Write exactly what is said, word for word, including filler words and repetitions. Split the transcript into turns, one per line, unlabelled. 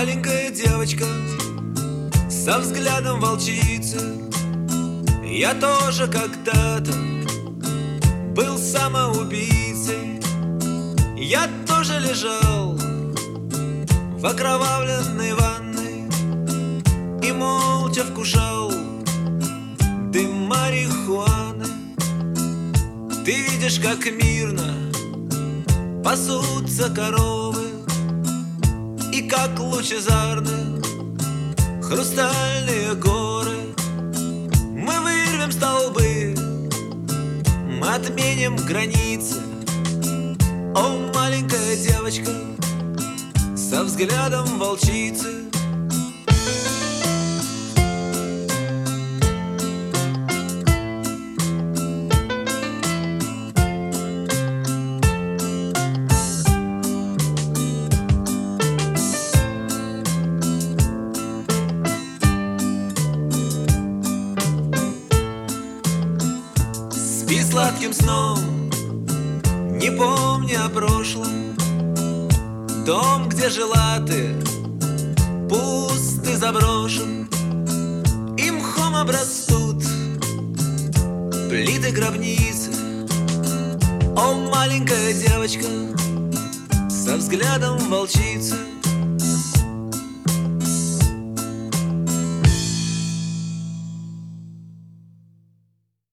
маленькая девочка со взглядом волчицы. Я тоже когда-то был самоубийцей. Я тоже лежал в окровавленной ванной и молча вкушал дым марихуаны. Ты видишь, как мирно пасутся коровы, и как лучезарны хрустальные горы. Мы вырвем столбы, мы отменим границы. О, маленькая девочка со взглядом волчицы. Спи сладким сном, не помня о прошлом. Дом, где жила ты, пуст и заброшен, и мхом обрастут плиты гробницы. О, маленькая девочка со взглядом волчицы.